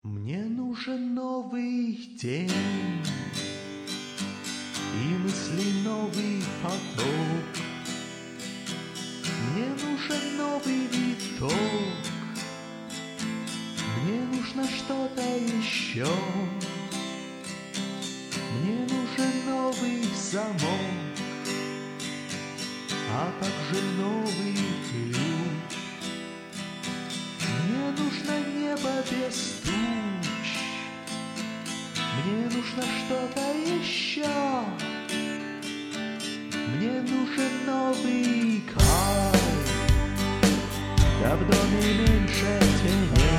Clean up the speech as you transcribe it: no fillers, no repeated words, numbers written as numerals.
Мне нужен новый день и мысли новый поток. Мне нужен новый виток. Мне нужно что-то еще. Мне нужен новый замок, а также новый ключ. Мне нужно небо без туч. Мне нужно что-то еще. Мне нужен новый кайф, да в доме меньше теней.